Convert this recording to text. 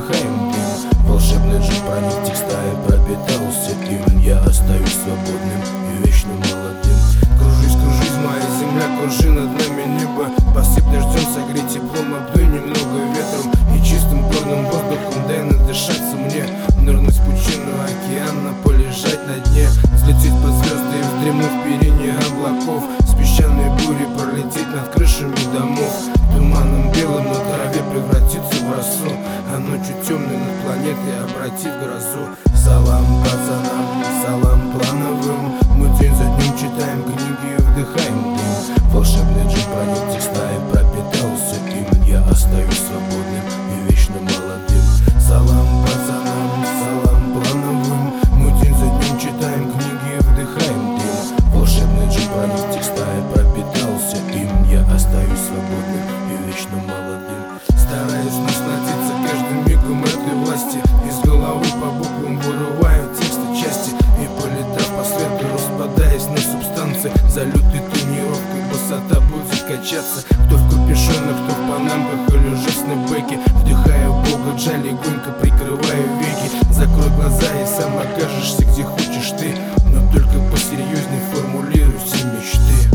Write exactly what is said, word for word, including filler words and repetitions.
вдыхаем дым. Волшебный джин проник текста и пропитался им. Я остаюсь свободным и вечно молодым. Кружись, кружись, моя земля, кружи над нами небо. Посыпь дождем, согрей теплом, обдуй немного ветром и чистым горным воздухом дай надышаться мне. Нырнуть в пучину океана, полежать на дне, взлететь под звезды и вздремнуть в перине облаков. С песчаной бурей пролететь над крышами домов. Туманом белым на траве превратиться в росу, а ночью темной над планетой обратив грозу. Салам пацанам, салам плановым. Мы день за днем читаем книги и вдыхаем дым. Волшебный джин проник текста и пропитался им. Я остаюсь свободным и вечно молодым. Салам пацанам, салам плановым. Мы день за днем читаем книги и вдыхаем дым. Волшебный джин проник текста и пропитался им. Я остаюсь свободным и вечно молодым. Стараюсь насладиться каждым мигом этой власти. Из головы по буквам вырываю тексты части и, полетав по свету, распадаясь на субстанции. За лютой тренировкой высота будет качаться. Кто в капюшонах, кто в панамках или же в снэпбэке. Вдыхаю бога джа, легонько прикрываю веки. Закрой глаза и сам окажешься где хочешь ты, но только посерьезней формулируй все мечты.